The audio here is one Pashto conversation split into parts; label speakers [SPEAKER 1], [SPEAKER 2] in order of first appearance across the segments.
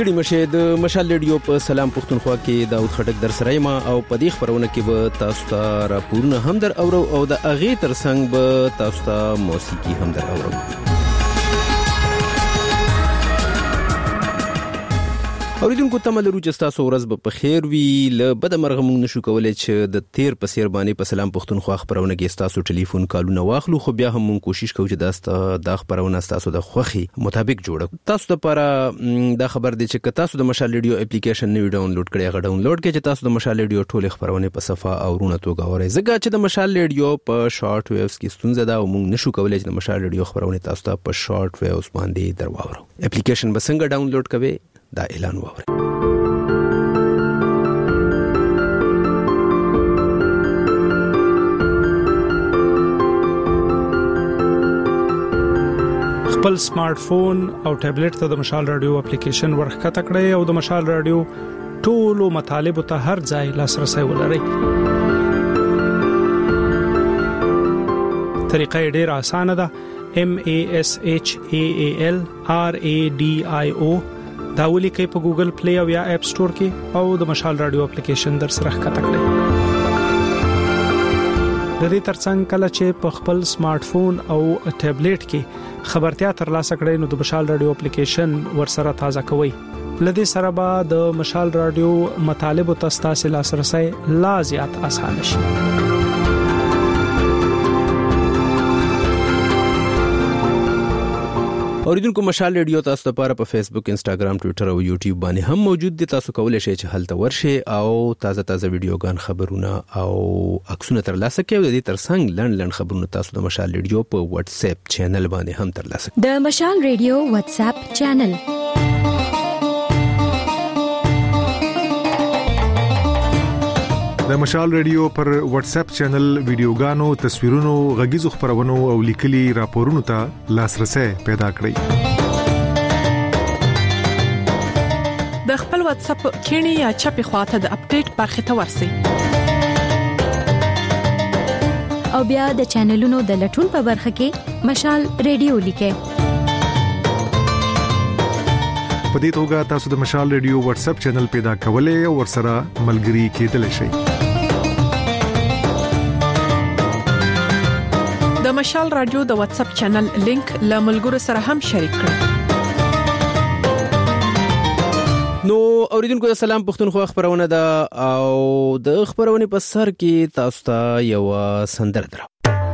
[SPEAKER 1] ستړي مشه د مشال ریډیو په سلام پښتونخوا کې داود خټک در سره ما او په دې خبرونه کې به تاسو ته راپورونه هم در اورو او د اغه ترڅنګ به تاسو ته موسیقي هم در اورو. اوریدونکو ته ملرو چې تاسو ورځ په خیر وي. ل بد مرغه مونږ نشو کولای چې د تیر په سیر باندې په سلام پښتونخوا خبرونه کې تاسو ټلیفون کالونه واخلو، خو بیا هم مونږ کوشش کوو چې دا خبرونه تاسو د خوخي مطابق جوړو. تاسو لپاره دا خبر دی چې تاسو د مشال ریډیو اپلیکیشن نوی ډاونلوډ کړئ، غو ډاونلوډ کړئ چې تاسو د مشال ریډیو ټول خبرونه په صفه او رونه توګه اورئ. زګا چې د مشال ریډیو په شارټ ویوز کې ستونزه ده او مونږ نشو کولای چې د مشال ریډیو خبرونه تاسو ته په شارټ ویوز باندې درواورو. اپلیکیشن به څنګه ډاونلوډ کوئ دا اعلان وورئ.
[SPEAKER 2] خپل سمارټ فون او ټابلیټ ته د مشال رادیو اپلیکیشن ورخته کړئ او د مشال رادیو ټولو مطالب ته هر ځای لاسرسي ولرئ. طریقه ډېره اسانه ده. MASHAALRADIO دا ولیکئ په ګوګل پلی او یا اپ سٹور کې او د مشال رادیو اپلیکیشن در سره ښکته کړئ. د دې ترڅنګ کله چې په خپل سمارټ فون او ټابلیټ کې خبرتیا ترلاسه کړئ نو د مشال رادیو اپلیکیشن ورسره تازه کوئ. لدې سره به د مشال رادیو مطالب او تاسو لاسرسي لا زیات اسانه شي. اوریدونکو مشال ریډیو تاسو لپاره په فیسبوک، انستګرام، ټوئیټر او یوټیوب باندې هم موجود دي. تاسو کولای شئ چې هلته ورشئ او تازه ویډیوګان، خبرونه او عکسونه ترلاسه کړئ. د دې ترڅنګ لنډ خبرونه تاسو د مشال ریډیو په واتس اپ چینل باندې هم ترلاسه کړئ. د مشال ریډیو واتس اپ چینل
[SPEAKER 3] د مشال ریډیو پر واتس اپ چینل ویډیوګانو، تصویرونو، غږیزو خبرونو او لیکلي راپورونو ته لاسرسي پیدا کړئ.
[SPEAKER 4] د خپل واتس اپ کینی یا چپی خواته د اپډیټ برخه ته ورسئ
[SPEAKER 5] او بیا د چینلونو د لټون په برخه کې مشال ریډیو لیکئ.
[SPEAKER 3] په دې توګه تاسو د مشال ریډیو واتس اپ چینل پیدا کولای او ورسره ملګري کېدلی شئ.
[SPEAKER 4] د مشال رادیو د واتس اپ چینل لینک له ملګرو سره هم شریک کړئ.
[SPEAKER 1] نو اوریدونکو سلام پښتونخوا خبرونه ده او د خبرونه په سر کې تاسو ته یو سندره درو.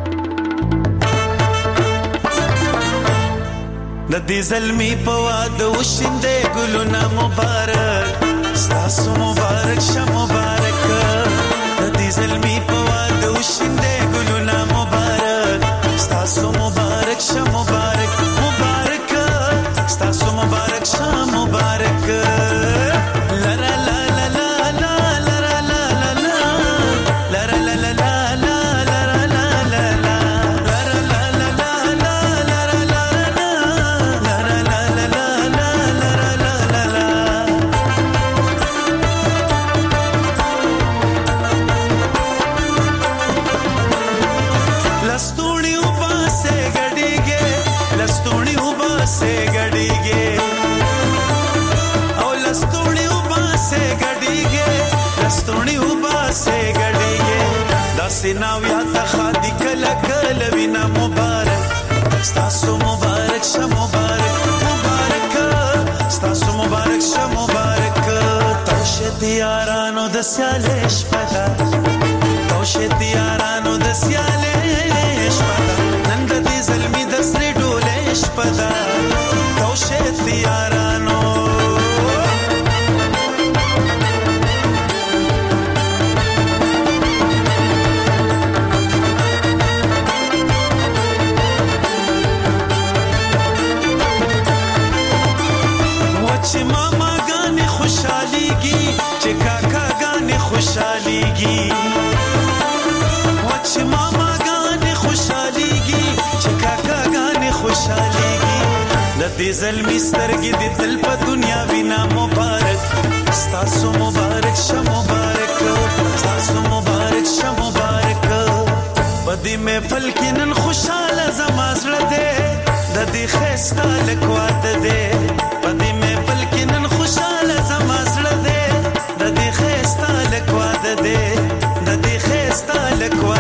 [SPEAKER 6] د دې زلمی په واده وشیندې ګلونه مبارک، ستاسو مبارک شه مبارک. د دې زلمی په واده وشیندې ګلونه مبارک، ستاسو مبارک شه مبارک مبارک، ستاسو مبارک شه مبارک. لا لا لا لا لا لا لا لا لا لا لا لا لا لا سيناويا تخادي كلا كلا بنا مبارك، ستاسو مبارك شه مبارك مبارك، ستاسو مبارك شه مبارك. توشت يارانو د سیالش پدا، توشت يارانو د سیالش پدا، نن د دې زلمی د سر ډولش پدا. توشت يارانو خوشاليږي، وچ ماما غانې خوشاليږي، چې کاکا غانې خوشاليږي. د دې زلمی سترګې د تل په دنیا وینا مبارک، ستاسو مبارک شه مبارک، ستاسو مبارک شه مبارک. بدی محفل کې نن خوشاله زما زړه دې، د دې خسته لکواته دې. بدی محفل کې نن خوشاله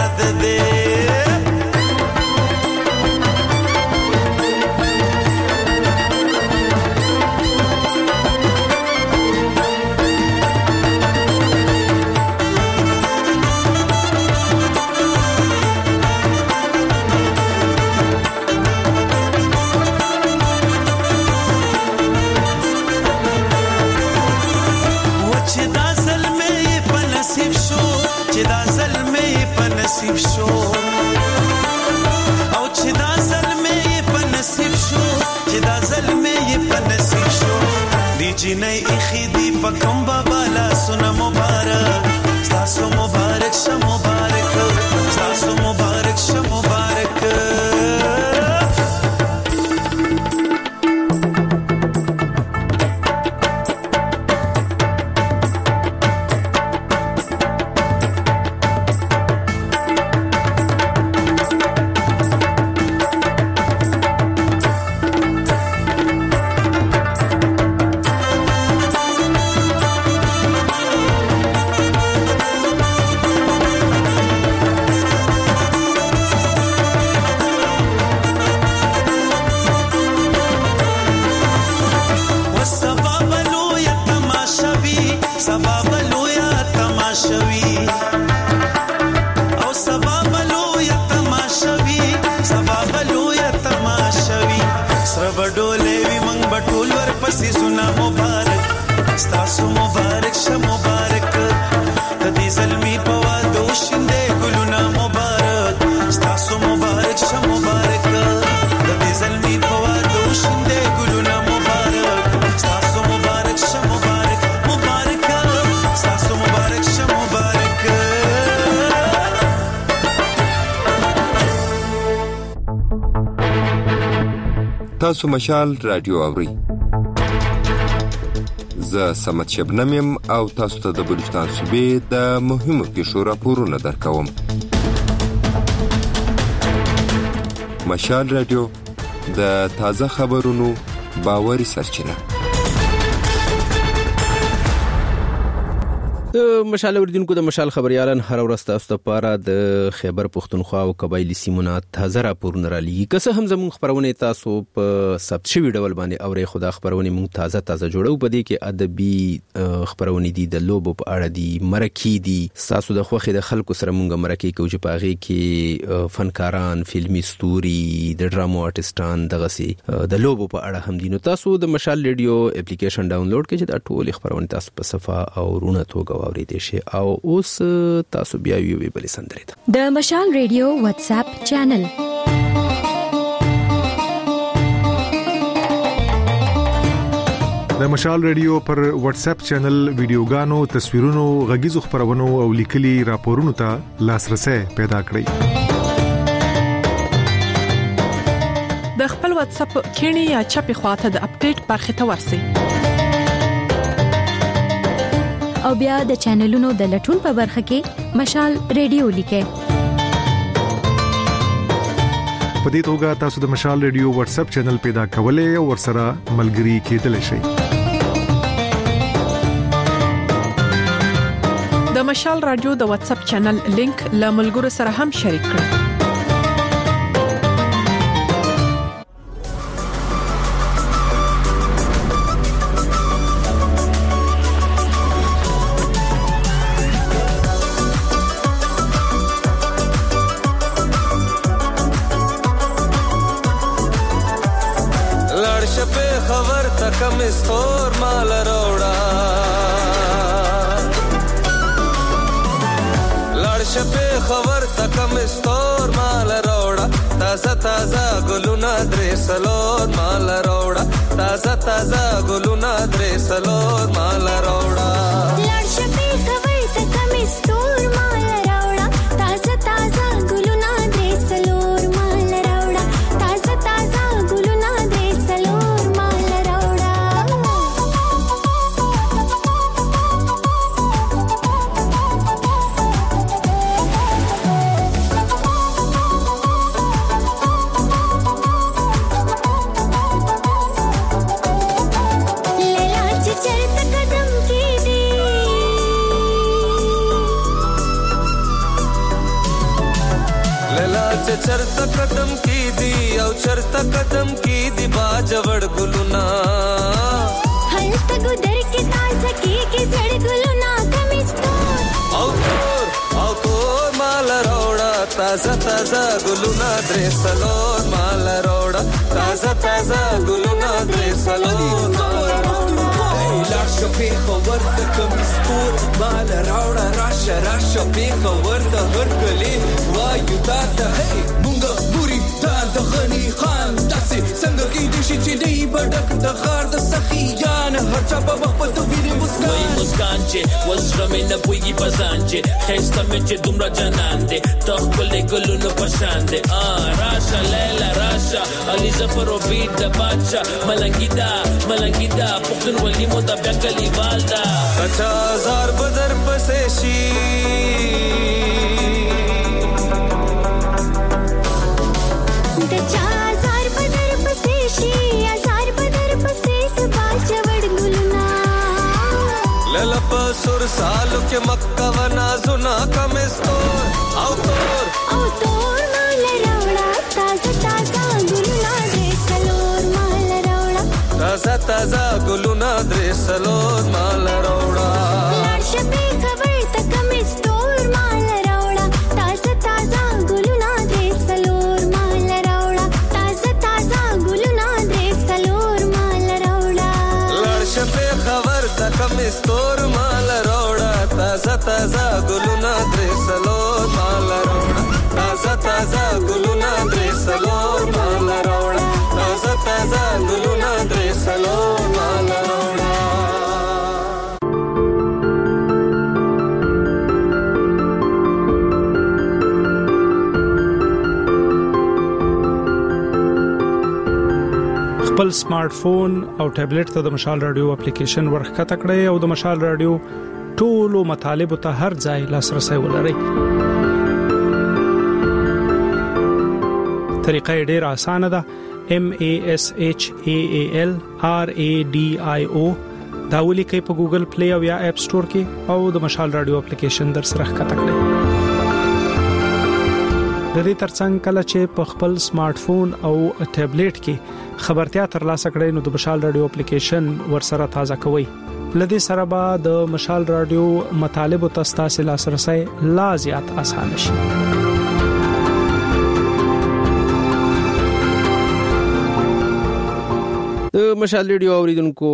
[SPEAKER 6] مراد دے نصیب شو او چې دا ظلمې په نصیب شو چې دا ظلمې په نصیب شو دی جنې اخی دی په کوم بابا لا سن مبارک تاسو مبارک شه مبارک تاسو مبارک شه مبارک
[SPEAKER 7] تاسو مشال رادیو اوري زه سمت شبنمیم او تاسو ته د بلوچستان صوبې د مهمو پیښو راپورونه درکوم. مشال رادیو د تازه خبرونو باوري سرچینه.
[SPEAKER 1] مشال اوریدونکو د مشال خبريالان هر ورځ تاسو ته پاره د خیبر پښتونخوا او قبایلی سیمونو تازه راپورونه را لېږي. که څه هم زموږ خبرونه تاسو په ثبت شوی ډول باندې اوري خدا خبرونه موږ تازه جوړو په دې کې ادبي خبرونه دي د لوبو په اړه دي مرکې دي تاسو د خوخي د خلکو سره موږ مرکې کوو چې پاغي کې فنکاران فلمي ستوري د ډرامو آرټستان دغه سي د لوبو په اړه هم دي. نو تاسو د مشال ریډیو اپلیکیشن ډاونلوډ کړئ چې دا ټول خبرونه تاسو په صفه او رونه توګه واورئ شي او اوس تاسو بیا وی بل سندره
[SPEAKER 5] د مشال ریډیو واتس اپ چینل
[SPEAKER 3] د مشال ریډیو پر واتس اپ چینل ویډیوګانو تصویرونو غږیزو خبرونو او لیکلي راپورونو ته لاسرسي پیدا کړئ.
[SPEAKER 4] د خپل واتس اپ کینی یا چپی خواته د اپډیټ برخه ته ورسئ
[SPEAKER 5] او بیا د چینلونو د لټون په برخه کې مشال ریډیو لیکئ.
[SPEAKER 3] په دې توګه تاسو د مشال ریډیو واتس اپ چینل پیدا کولای او ورسره ملګري کېدلی شئ.
[SPEAKER 4] د مشال رادیو د واتس اپ چینل لینک له ملګرو سره هم شریک کړئ.
[SPEAKER 8] کم استور مال روڑا لړش په خبر تکم استور مال روڑا تازه ګلونه درې سلور مال روڑا تازه ګلونه درې سلور مال روڑا
[SPEAKER 9] لړش په خبر تکم استور مال روڑا تازه ګلونه درې سلور مال روڑا تازه ګلونه درې سلور مال روڑا
[SPEAKER 8] چرته قدم کی دی او چرته قدم کی دی باجوړ ګلونا
[SPEAKER 9] هلته ګدر کې تازه کې زړ ګلونا کمستور
[SPEAKER 8] او تور مال روړه تازه تازه ګلونا درې سلور مال روړه تازه تازه ګلونا درې سلور لاشه په خبر د کمستور مال راوړه راشه په خبر د هر کلی وایو تا ته مونږ پوری تا د غنی خان تاسو څنګه کې د شي چې دی بډک د غار د سخیان هر چا په وخت په ویری مسکان چې وسره مې نه پويږي پسان چې خسته مې چې دومره جنان دې تخپل ګلونو پشان دې راشه لیلا راشه علي ظفر او بیت د بادشاہ ملنګیدا پختون ولي مو د بیا کلی والدا 50000 بدر پسې شي سور سالو کے مکہ و نازنا کمستور او تور
[SPEAKER 9] مال روڑا تازہ تازہ گلونا درې سلور مال روڑا
[SPEAKER 8] تازہ تازہ گلونا درې سلور مال روڑا
[SPEAKER 9] شپې خبر تک کمستور مال روڑا تازہ تازہ گلونا درې سلور مال روڑا تازہ تازہ گلونا درې سلور مال روڑا
[SPEAKER 8] شپې خبر تک کمستور مال روڑا تازہ تازہ گلونا درې سلور مال روڑا تازہ تازہ گلونا درې سلور مال روڑا تازہ تازہ گلونا درې سلور مال روڑا
[SPEAKER 10] خپل سمارټ فون او ټابلیټ ته د مشال رادیو اپلیکیشن ورخکته کړئ او د مشال رادیو ټولو مطالب ته هر ځای لاسرسي ولرئ. طریقه ډیره اسانه ده. MASHALRADIO دا ولیکئ په ګوګل پلی او یا اپ سٹور کې او د مشال رادیو اپلیکیشن در سره ښکته کړئ. د دې ترڅنګ کله چې په خپل سمارټ فون او ټابلیټ کې خبرتیا ترلاسه کړئ نو د مشال رادیو اپلیکیشن ورسره تازه کوئ. لدې سره به د مشال رادیو مطالب او تاسو لاسرسي لا زیات آسان شي.
[SPEAKER 2] مشال رادیو اوریدونکو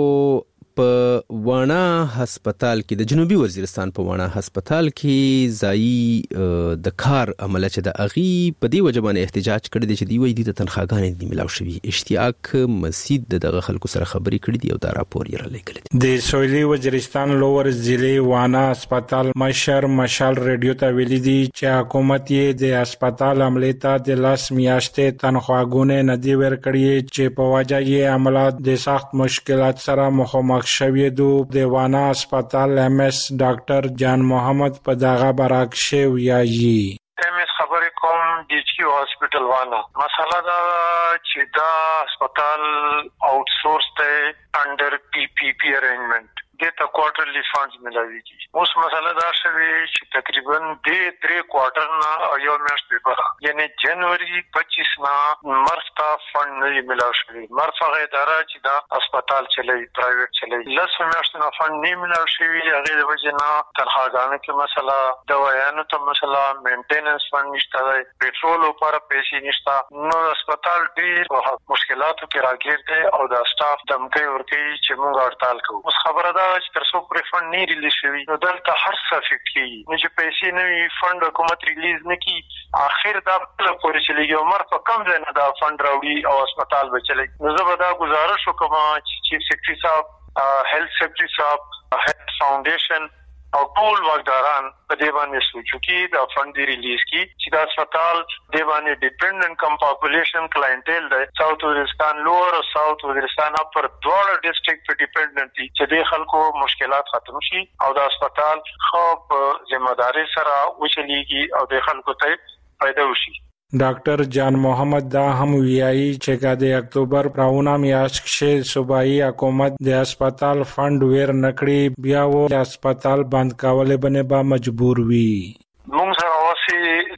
[SPEAKER 2] په وانا هسپتال کې د جنوبي وزیرستان په وانا هسپتال کې ځای د کار عمل چې د اغي په دی وجبانه احتجاج کړی دی چې دی وې د تنخواګانې دی ملاو شوی. اشتیاق مسجد دغه خلکو سره خبرې کړې دی او دا راپور یې را لګل دی.
[SPEAKER 11] د سویلي وزیرستان لوور ضلع وانا هسپتال مشال رادیو ته ویلي دی چې حکومت یې د هسپتال عملې ته د لاس میاشتې تنخواګونه نه دی ورکړي چې په وجه یې عملات د سخت مشکلات سره مخامخ شوی دو. دیوانا هسپتال MS ډاکټر جان محمد په دغه برعکس ویایي.
[SPEAKER 12] MS خبرې کوم DHQ هاسپټل وانا مسله دا چې دا هسپتال آوټ سورس ته انډر PPP ارینجمنٹ دته کوارټرلی فانډز ملاويږي. اوس مسله دا شوی چې تقریبا د 3 کوارټر نه یو میاشت به یعنی جنوري 25 نه مرستا فند نه ملاوي شوی. مرستا اداره چې دا هسپتال چلای پرایویټ چلای لس میاشت نه فند نه ملاوي شوی. هغه د وجه نه تنخواګانو کې مسله، دوايانو ته مسله، مینټیننس فند نشته، پټرول لپاره پیسې نشته. نو هسپتال ډیر مشکلاتو کې راګیر دی او دا سټاف دمکې ورکی چې موږ هړتال کوو. اوس خبره ده چې تر څو پرې فند نه ریلیز شوی نو دلته هر څه افیکټ کیږي. نو چې پیسې نه وي فند حکومت ریلیز نه کی اخر دا بل پورې چلیږي. عمر په کم ځای نه دا فند راوړي او هسپتال به چلی. نو زه به دا گزارش وکم چې چیف سیکرټری صاحب، هیلث سیکرټری صاحب، هیلث فاونډیشن او ټول واکداران په دې باندې سوچو کې دا فند ریلیز کی چې دا هسپتال دې باندې ډیپندنت کم پاپولیشن کلاینټیل دی. ساوث وزیرستان لوور او ساوث وزیرستان اپر دواړه ډیسټریکټ په ډیپندنت دي چې دې خلکو مشکلات ختم شي او دا هسپتال خو ذمہ داری سره وچلیږي او دې خلکو ته فائدہ وشي.
[SPEAKER 11] ډاکټر جان محمد دا هم ویایي چې د اکتوبر راونه میاشت کې صوبایي حکومت د هسپتال فند ور نکړي بیا و هسپتال بند کولې باندې با مجبور وي.
[SPEAKER 12] موږ سره اوسې 2.5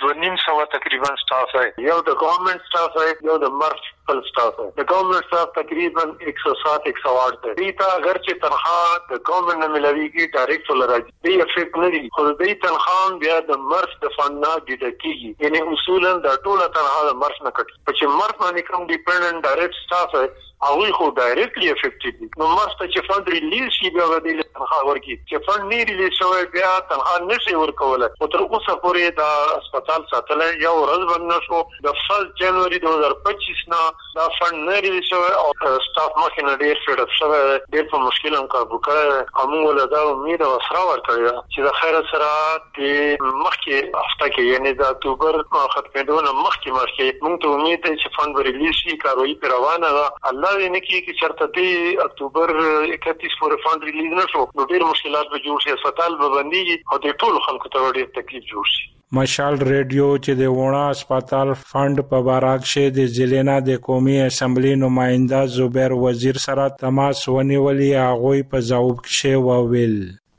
[SPEAKER 12] 200 تقریبا سټاف ہے یو د ګورنمنت سټاف ہے یو د مرف خپل سټاف ہے د ګورنمنت سټاف تقریبا 107 108 ہے دیتا اگر چې تنخواه د ګورنمنت نه ملويږي ډایرکټ ولراځي دی افیکټ نه دي خو د تنخواه بیا د مرف د فند نه ډیډکټیږي یعنی اصولا د ټوله تنخواه د مرف نه کټي چې مرف باندې کوم ډیپندنت ډایرکټ سټاف ہے هغه خو ډایرکټلی افیکټډ دي نو مرسته چې فند ریلیز شي بیا د تنخواه ورکی چې فند نه ریلیز شوی بیا تنخواه نشي ورکول او تر اوسه پورې د هسپتال ساتل یو ورځ باندې شو د 1 جنوري 2025 نه دا فند نه ریلیز شوی او سټاف مخکې نه ډیر فیډ اپ شوی ډیر په مشکل هم کار وکړ همو له دا امید او سره ورکړی چې د خیر سره د مخکې هفته کې یعنی د اکتوبر ختمېدو مخکې موږ ته امید ده چې فند ریلیز شي کاروي روانه ده الله دې نه کړي چې چرته د اکتوبر 31 پورې فند ریلیز نشو نو ډیر مشکلات به جوړ شي هسپتال به بنديږي او د ټول خلکو ته ډیر تکلیف جوړ شي
[SPEAKER 11] مشال ریډیو چې د وڼا هسپتال فند په باراکشه د ضلع د قومي اسمبلی نماینده زبیر وزیر سره تماس ونیولي هغه په ځواب کې وویل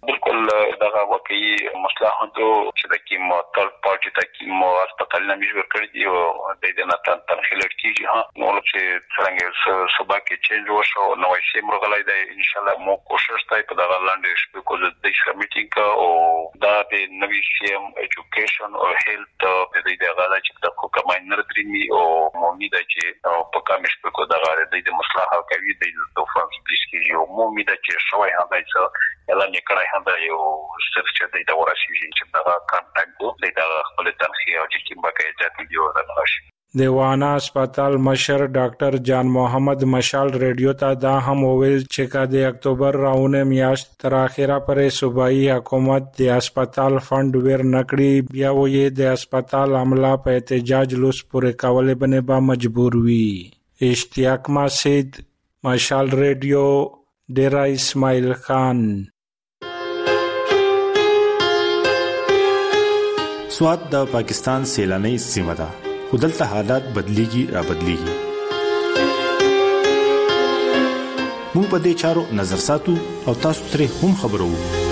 [SPEAKER 13] دغه واقعي مصلحتو چې د کیمو تل پارټي ته کیمو هسپتال نه مجبور کړی دی او د دې نه تنخیل کیږي ها نو چې څنګه سبا کې چینج وشو نو شي مرغلای دی ان شاء الله مو کوشش کوي په دغه لاندې شپه کو د دې میټینګ او دا د نوي سیم ایجوکیشن او هیلث د دې دغه چې د کوماینر درمي او امید چې په کامیش په کو دغه د مصلحت کوي د توفان سپیس کې یو امید چې شوی هم دی څه اعلان کړای هم دی او چې د ورسیږي چې دا کانټاکټ د خپل تنخیه او چې کوم بقای ځاتي دی ورنشي
[SPEAKER 11] د وانا هسپتال مشر ډاکټر جان محمد مشال ریډیو ته دا هم وویل چې کا د اکتوبر راونه میاشت تر اخره پرې صوبایي حکومت د هسپتال فند ور نکړي بیا وې د هسپتال عمله په احتجاج لوس پورې کولې بنه با مجبور وي اشتیاق مسجد مشال ریډیو ډیرا اسماعیل خان
[SPEAKER 14] سواد د پاکستان سیلاني سیمه ده خودلته حالات بدليږي را بدليږي موږ په دې چارو نظر ساتو او تاسو ترې هم خبرو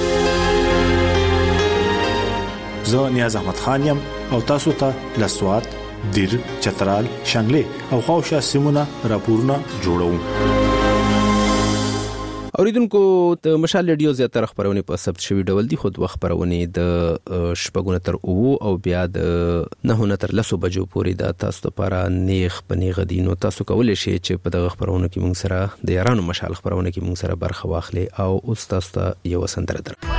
[SPEAKER 14] زه نیاز احمد خان يم او تاسو ته د سواد دیر چترال شانګله او خوشا سیمونه راپورونه جوړوم
[SPEAKER 2] اوریدونکو ته مشال ریډیو زیاتره خبرونه په ثبت شوی ډول دي خود وخت خبرونه د شپږونه تر او بیا د 9 تر 10 بجو پورې د تاسو لپاره نیغ پنیغ دینو تاسو کولای شئ چې په دغه خبرونه کې موږ سره د یارانو مشال خبرونه کې موږ سره برخه واخلي او اوس تاسو ته یو سندره درکړو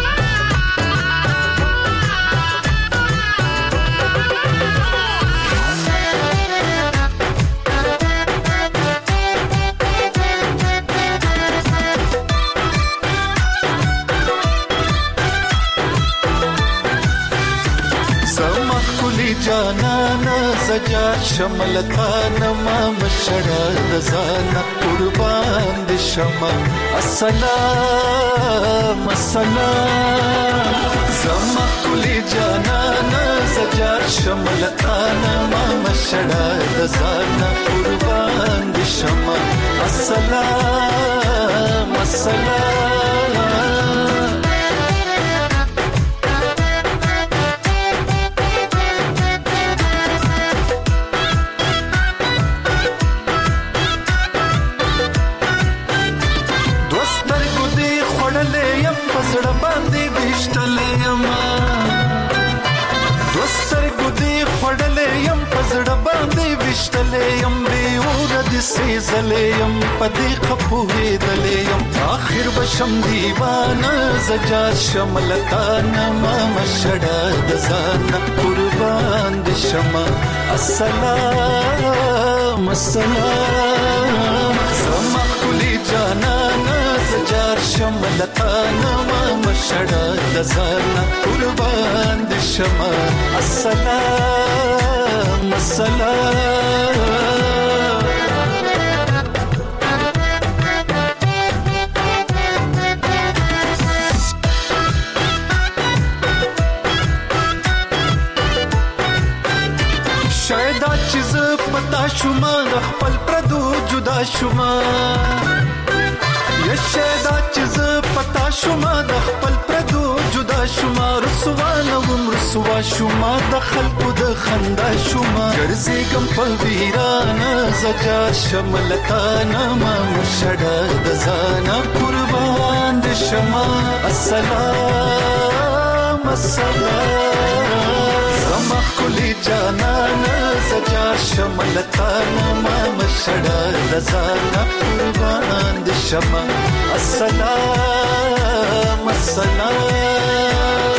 [SPEAKER 6] جانانا زجا شملتانا ما مشڑا دزانا قربان دی شما السلام السلام زما کلی جانانا زجا شملتانا ما مشڑا دزانا قربان دی شما السلام السلام وشتلیم بیور د سیزلیم پدې خپوهې دلیم اخر بشم دیوانه زجا شملتان ما مشړه د ځان قربان د شمه السلام السلام زما کلی جانانا زجا شملتان ما مشړه د ځان قربان د شمه السلام السلام شاید چیز پتا شوما خپل پردو جدا شوما یا شاید چیز پتا شوما خپل پردو جدا شوما رسوانه وم رسوا شوما د خلکو د خندا شوما ګرځېږم په ویرانه زکه شملتانه ما مشډه د ځانه قربان د شما السلام السلام زما کلی جانانه زکه شملتانه ما مشډه د ځانه قربان د شما السلام السلام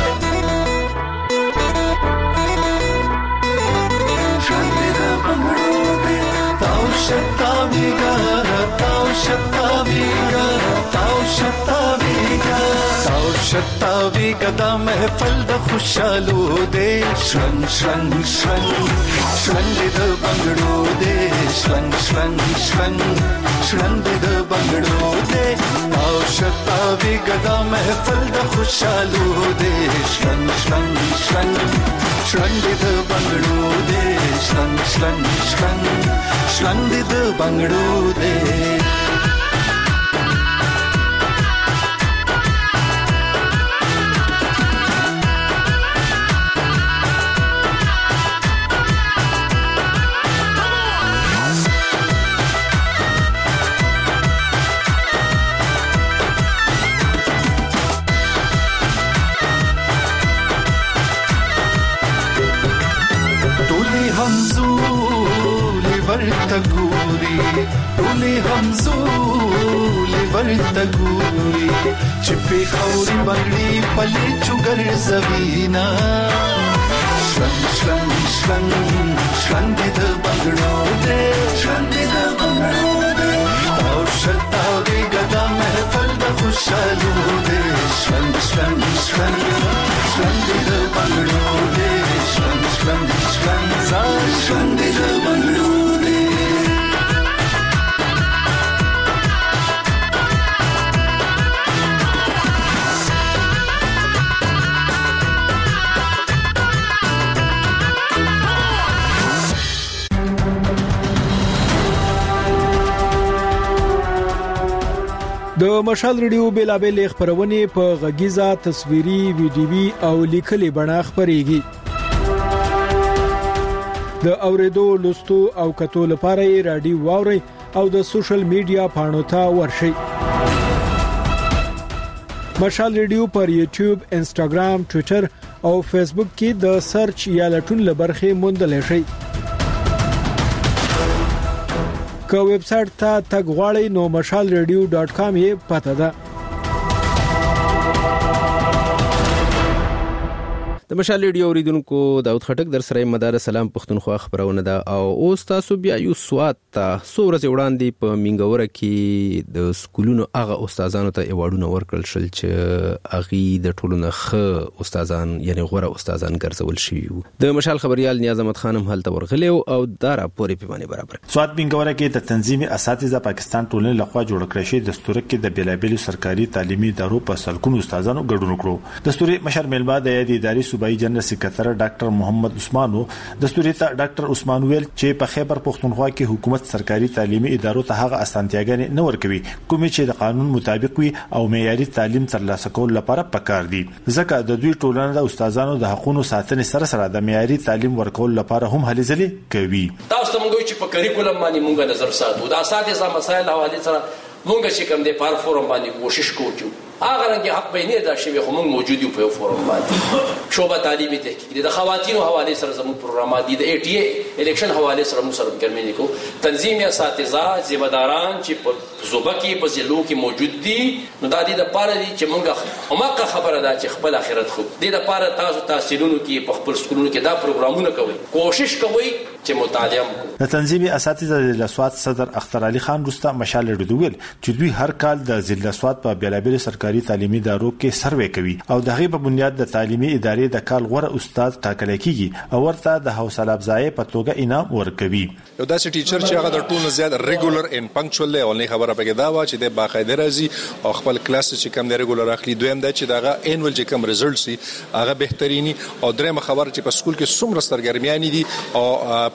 [SPEAKER 6] شاندرا بنگړو تاو شتا ویګا تاو شتا ویګا تاو شتا ویګا تاو شتا ویګا د محفل د خوشالو دې شرنګ شرنګ شرنګ شرنګ د بنگړو دې شرنګ شرنګ شرنګ شرنګ د بنگړو دې تاو شتا ویګا د محفل د خوشالو دې شرنګ شرنګ شرنګ شرنګ د بنگړو دې شرنګ شرنګ شرنګ شرنګ د بنگړو دې ټولې همزولې ورته ګوري چې په خوري بنگړي پلي چوګر زوینا شرنګ شرنګ شرنګ شرنګ د بنگړو دې شرنګ د بنگړو دې او شتا وی ګدا محفل د خوشالو دې شرنګ شرنګ شرنګ شرنګ د بنگړو دې شرنګ شرنګ شرنګ شرنګ د بنگړو
[SPEAKER 10] د مشال ریډیو بیلابل خبرونه په غږیزه تصویري ویډیوي او لیکلي بڼه خبريږي د اوریدو لوستو او کتو لپاره رادیو واوري او د سوشل میډیا پاڼو ته ورشي مشال ریډیو پر یوټیوب انستګرام ټوئیټر او فیسبوک کې د سرچ یا لټون لبرخه موندل شي که ویب سټ ته تګ غواړئ نو mashalradio.com یې پته ده
[SPEAKER 2] د مشال ریډیو اوریدونکو داود خټک در سره مدار سلام پښتونخوا خبرونه ده او اوس تاسو بیا یو سواد ته سورز وړاندې په منګوره کې د سکولونو هغه استادانو ته ایوارډونه ورکړل شل چې اغي د ټولنه خ استادان یعنی غوړه استادان ګرځول شي د مشال خبريال نیاز احمد خانم هلته ورغلی او دارا پورې پیمانه برابر
[SPEAKER 14] سواد منګوره کې د تنظیمي اساتذه پاکستان ټولنې لخوا جوړ کړی شي دستور کې د بیلابل سرکاري تعلیمي ادارو په سلکونو استادانو ګډون کړو دستوري مشر ملما د اداري صوبایي جنرال سکرټر ډاکټر محمد عثمانو دستوري ته ډاکټر عثمان ویل چې په خیبر پښتونخوا کې حکومت سرکاري تعلیمي ادارو ته هغه اسانتیاګانې نه ورکوي کومې چې د قانون مطابق وي او معیاري تعلیم ترلاسه کول لپاره پکار دي ځکه د دوی ټولنه د استادانو د حقوقو ساتنې سره سره د معیاري تعلیم ورکول لپاره هم هلې ځلې کوي
[SPEAKER 15] تاسو موږ چې په کریکولم باندې موږ نظر ساتو د اساتذه مسایل حواله سره موږ چې کوم د پار فورم باندې کوشش کوو هغه رنګ حق به نه دا شی خو موږ موجود یو په فورم باندې شوبه تعلیمي تحقیق د خواتینو حواله سره زموږ پروګرامات دي د ATA الیکشن حواله سره موږ سره ګرمې کو تنظیمي اساتذه ذمہ داران چې په صوبه کې په ضلعو کې موجود دي نو د دې لپاره دي چې موږ همغه خبره ده چې خپل اخرت خو د لپاره تاسو تحصیلونو کې په خپل سکولونو کې دا پروګرامونه کوي کوشش کوي چې مطالعه وکړي
[SPEAKER 14] د تنظیمي اساتذه د سواد صدر اختر علي خان رستا مشال ډویل چې دوی هر کال د ضلع سواد په بیلابل سرکاري تعلیمي ادارو کې سروې کوي او دغه په بنیاد د تعلیمي ادارې د کال غوړه استاد ټاکل کیږي او ورته د حوصله افزای په توګه انعام ورکوي
[SPEAKER 16] یو داسې ټیچر چې هغه د ټولو زیات ریګولر ان پنکچوال دی او نه خبره پکې دا و چې د باقاعده راځي او خپل کلاس چې کم دی ریګولر اخلي دویم دا چې دغه انول چې کم ریزلټ سي هغه بهتريني او درېمه خبره چې په سکول کې څومره سترګرمیانې دي او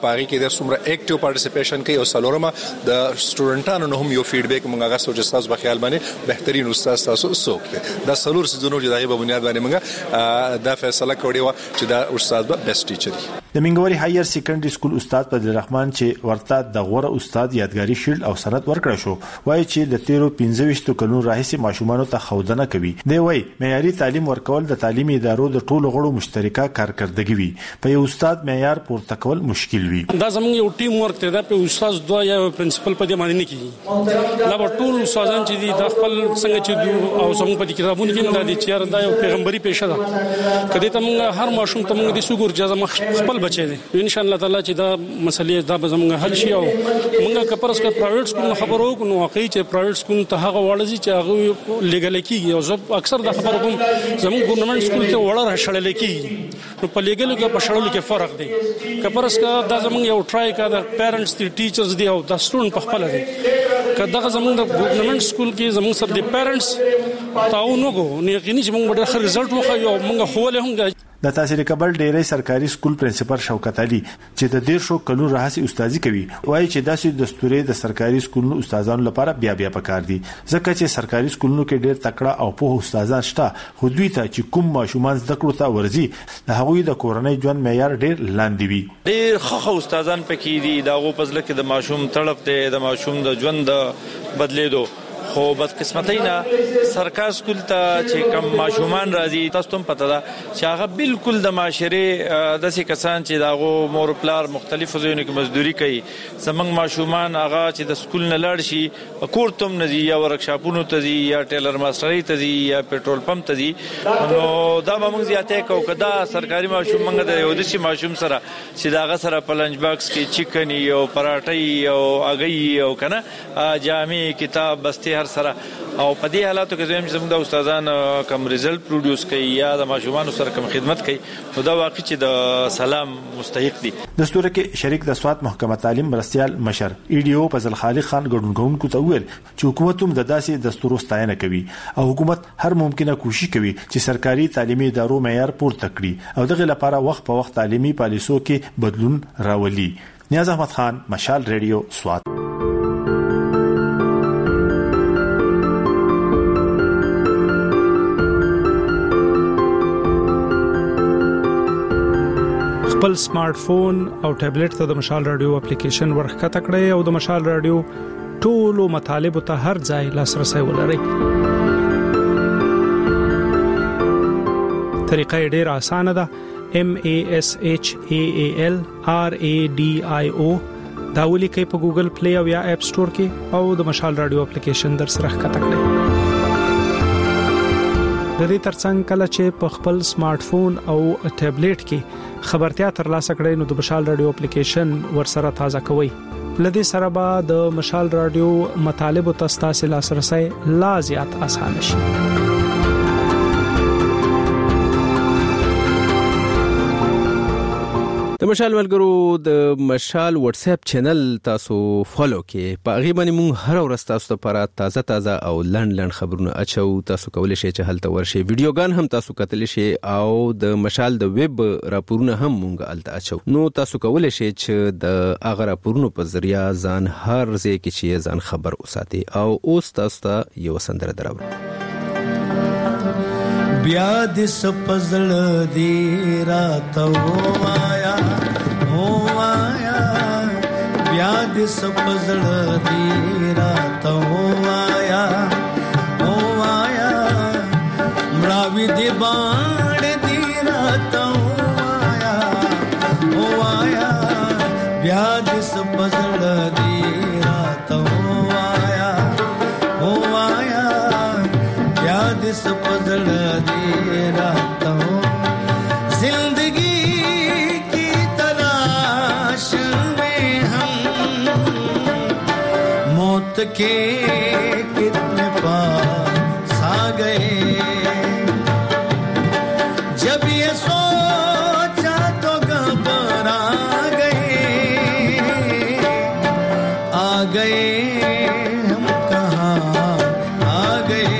[SPEAKER 16] پاري کې د څومره اکټیو پارټیسیپیشن کوي او سلورمه د سټوډنټانو نه هم یو فیډبیک مونږه غواړو چې تاسو په خیال باندې بهترین استاد تاسو څوک دی دا سلور سيزونو چې دغه په بنیاد باندې مونږه دا فیصله کړې و چې دا استاد به بیسټ ټیچر دی.
[SPEAKER 14] د منګوري هایر سیکنډري سکول استاد فضل الرحمن چې ورته د غوړه استاد یادګاری شیلډ او سند ورکړ شو وایي چې د 13-15 کلونو راهیسې ماشومان ته خودنه کوي. دی وایي معیاري تعلیم ورکول د تعلیمي ادارو د ټولو غړو مشترکه کارکردګي وي. په یو استاد معیار پورته کول مشکل وي.
[SPEAKER 17] دا زموږ یو ټیم ورک دی دا په استاد دوه یا پرنسپل په دې باندې نه کیږي. دا ټول استادان چې دي د خپل څنګه چې او زموږ په کتابونو کې دا دي چې دا یو پیغمبري پیشه ده. کله ته موږ هر ماشوم ته موږ د سګور اجازه خپل بچي دي ان شاء الله تعالی چې دا مسلې دا به زموږ حل شي. او موږ کپرس کا پرایویټ سکول خبرو کو نو واقعي چې پرایویټ سکول ته هغه وړځي چې هغه لیګل کیږي او زه اکثر د خبرو کوم زموږ ګورنمنت سکول ته وړه شړل کیږي نو په لیګل کې په شړلو کې فرق دی. کپرس کا دا زموږ یو ټرای کا د پیرنټس دي ټیچرز دي او د سټوډنټ په خپل دي کله زموږ د ګورنمنت سکول کې زموږ سره د پیرنټس تعاون وکړو نو یقیني چې موږ ډېر ښه رزلټ وخایو موږ خو له هم
[SPEAKER 14] د تحصیل کابل ډیری سرکاري سکول پرنسپل شوکت علي چې د 150 کلونو راهسي استادي کوي وایي چې داسې دستوري د سرکاري سکولونو استادانو لپاره بیا پکار دي ځکه چې سرکاري سکولونو کې ډېر تکړه او په استادان شته خو دوی ته چې کوم ماشومان زده کړو ته ورزي د هغوی د کورنۍ ژوند معیار ډېر لاندې وي.
[SPEAKER 18] ډېر ښه استادان پکې دي دا غو پزله کې د ماشوم تړپ ته د ماشوم د ژوند بدلیدو خو بدقسمتۍ نه سرکار سکول ته چې کم ماشومان راځي تاسو هم پته ده چې هغه بالکل د معاشره داسې کسان چې داغو مور پلار مختلفو ځایونو کې مزدوري کوي زمنګ ماشومان هغه چې د سکول نه لاړ شي کور تم نه ځي یا ورکشاپونو ته ځي یا ټیلر ماسترۍ ته ځي یا پېټرول پمپ ته ځي نو دا به موږ زیاته کوو کدا سرکاري ماشوم موږ د یو دسي ماشوم سره چې داغه سره په لنچ باکس کې چکن او پراټۍ او اګي او کنه جامې کتاب بسته هر سره او په دې حالاتو کې زموږ زموږ د استادان کم ریزلټ پروډوس کوي یا د ماشومان سره کم خدمت کوي نو دا واقعي چې د سلام مستحق دي.
[SPEAKER 14] دستور کې شریک د سوات محکمه تعلیم مرستيال مشر ایډیو فضل خالق خان ګډونکو ته ویل چې حکومت هم د داسې دستورو ستاینه کوي او حکومت هر ممکنه کوشش کوي چې سرکاري تعلیمي ادارو معیار پورته کړي او دغه لپاره وخت په وخت تعلیمي پالیسو کې بدلون راولي. نیاز احمد خان مشال ریډیو سوات.
[SPEAKER 10] خپل سمارټ فون او ټابلیټ ته د مشال رادیو اپلیکیشن ورخته کړئ او د مشال رادیو ټولو مطالب ته هر ځای لاسرسي ولرئ. طریقه ډېره اسانه ده MASHAAL RADIO دا ولیکئ په ګوګل پلی او یا اپ سٹور کې او د مشال رادیو اپلیکیشن در سره ښکته کړئ. د دې ترڅنګ کله چې په خپل سمارټ فون او ټابلیټ کې خبرتیا ترلاسه کړئ نو د مشال رادیو اپلیکیشن ورسره تازه کوئ. لدې سره به د مشال رادیو مطالب او تاسو لاسرسي لا زیات اسانه شي.
[SPEAKER 2] د مشال ملګرو د مشال واتس اپ چینل تاسو فالو کې په غیبه مونږ هر ورځ تاسو لپاره تازه او لند خبرونه اچو. تاسو کولای شئ چې هلته ورشي ویډیوګان هم تاسو کتلی شئ او د مشال د ویب راپورونه هم مونږ الته اچو. نو تاسو کولای شئ چې د هغه راپورونو په ذریعہ ځان هر ځای کې چې ځان خبر اوساتئ او اوس تاسو ته یو سندره دراوړم.
[SPEAKER 6] بیا د سپزل دی راتو آیا بیا د سپزل دی راتو آیا مراوی دی باڼ دی راتو آیا بیا د سپزل دی راتو آیا بیا د سپزل دی راتو زندگی کی تلاش میں ہم موت کے کتنے پاس آ گئے جب یہ سوچا تو گھبرا گئے ہم کہاں آ گئے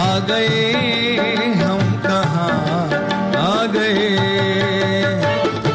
[SPEAKER 6] ہم کہاں آ گئے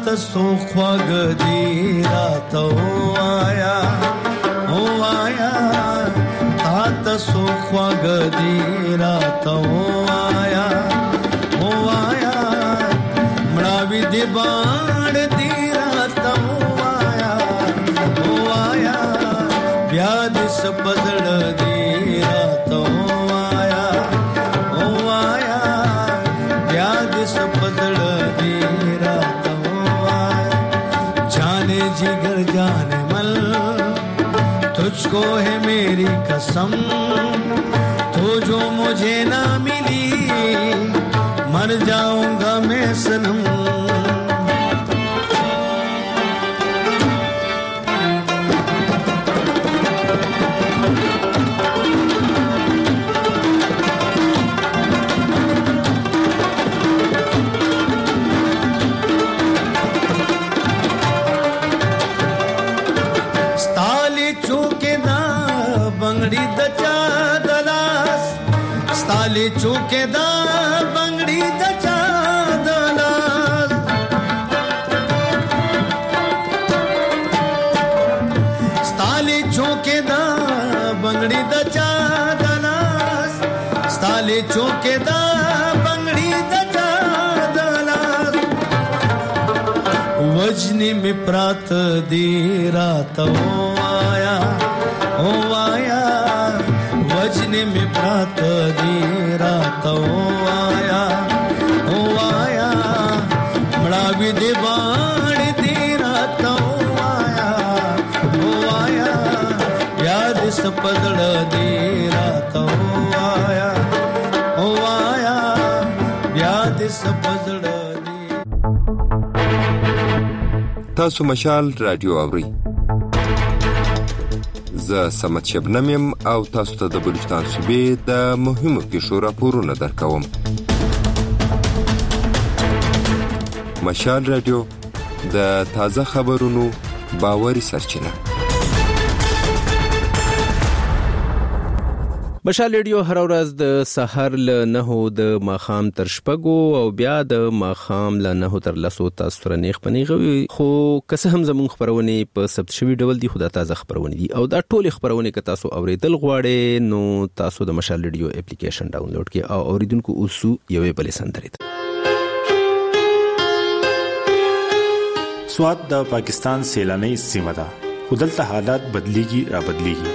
[SPEAKER 19] تاسو خواږه دی راته وایا او وایا تا تاسو خواږه دی راته وایا او وایا مړاوي دی باڼ دی راته وایا او وایا بیا دې سپدړ دی راته وایا او وایا بیا دې سپدړ دی راته وایا جانے जिगर जाने मल तुझको है मेरी कसम तो जो मुझे ना मिली मर जाऊंगा मैं सनम बंगड़ी दचा दलास स्ताली चूकेदा बंगड़ी दचा दलास स्ताली चूकेदा बंगड़ी दचा दलास स्ताली चूकेदा बंगड़ी दचा दलास वजनी में प्रात दी रात आया ओ आया वजने में प्रात दी रात ओ आया मड़ावी दे बाण दी रात ओ आया याद सपदड़ दी रात ओ आया याद सपदड़ दी
[SPEAKER 7] تاسو مشال رادیو اوري زه سمت شبنم یم او تاسو ته د بلوچستان صوبې د مهمو پیښو راپورونه درکوم. مشال رادیو د تازه خبرونو باوري سرچینه.
[SPEAKER 2] مشال ریډیو هر ورځ د سحر ل 9 د ماخام تر شپږو او بیا د ماخام ل 9 تر 10 تاسو تر نیخ پنیغوي خو کسه هم زمون خبرونه په ثبت شوی ډول دي خو د تازه خبرونه دي او دا ټول خبرونه که تاسو اوریدل غواړئ نو تاسو د مشال ریډیو اپلیکیشن ډاونلوډ کړئ او اوریدونکو اوسو یوې بلې سندرې
[SPEAKER 14] سواد د پاکستان سیلاني سیمه ده خدلته حالات بدليږي را بدليږي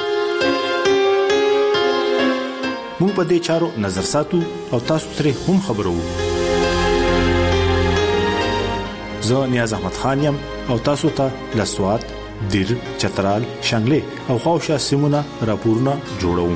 [SPEAKER 14] مونږ په دې چارو نظر ساتو او تاسو ترې هم خبرو زه نیاز احمد خان یم او تاسو ته لسواد دیر چترال شنگله او خوشا سیمونه راپورونه جوړو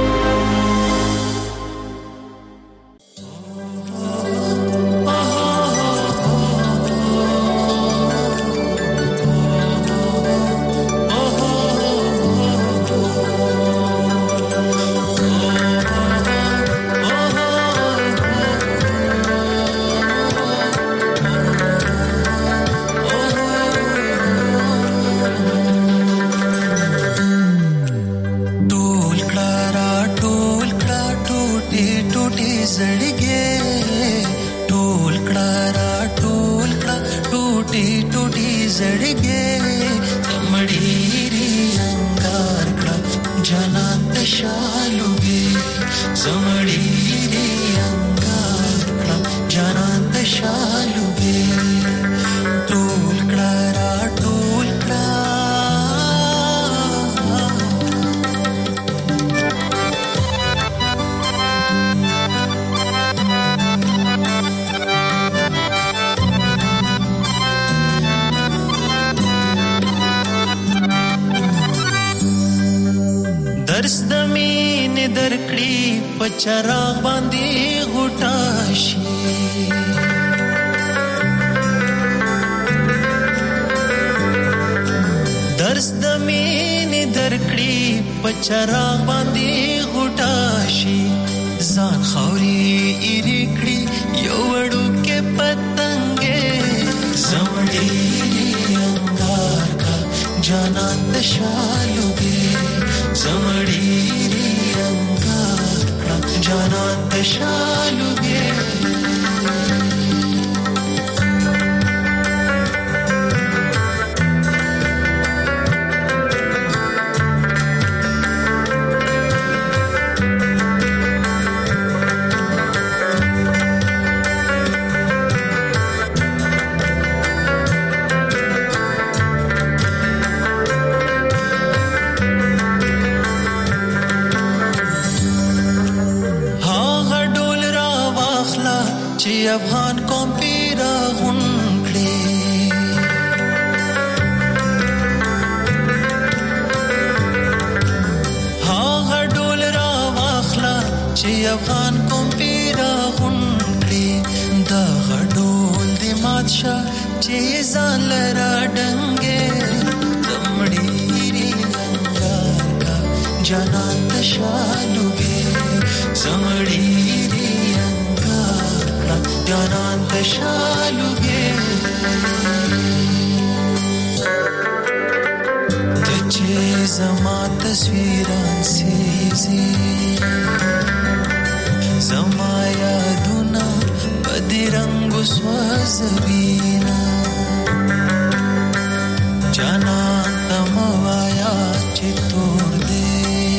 [SPEAKER 6] چراغ باندې غټاشي درس د مینې درکړي په چراغ باندې غټاشي ځان خوري ایری کړی یو وړو کې پتنګې زمړي انګار کا جانان د شالوګي زمړي جانان تشالوگے چې افغان قوم پیرا غونډې هاغه ډول را واخلا چې افغان قوم پیرا غونډې دا غډول د ماتشا چې ځان لرا ډنګې دمړې انګار کا جانان تشالوګې زمړې جانان تشالوگے دچے زمان تصویران سیزی زما یادونا بدی رنگ سوازوینا جانان تموایا چی تور دے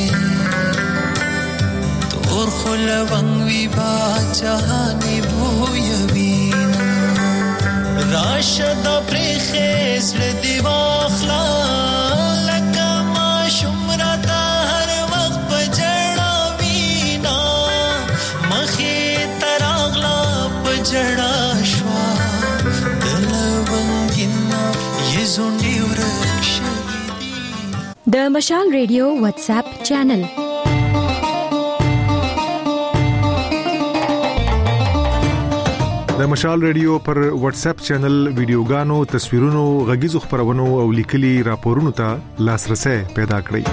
[SPEAKER 6] تور خلونگوی با جہانی بویوینا راشد پریخیز لدی واخلا لکا ما شمرتا ہر وقت پجڑا وینا مخی تراغلا پجڑا شوا دلونگینا یہ زنڈی ورکش
[SPEAKER 5] د مشال ریډیو واتس اپ چینل
[SPEAKER 3] د مشال ریډیو پر واتس اپ چینل ویډیوګانو تصویرونو غږیزو خبرونو او لیکلي راپورونو ته لاسرسي پیدا کړئ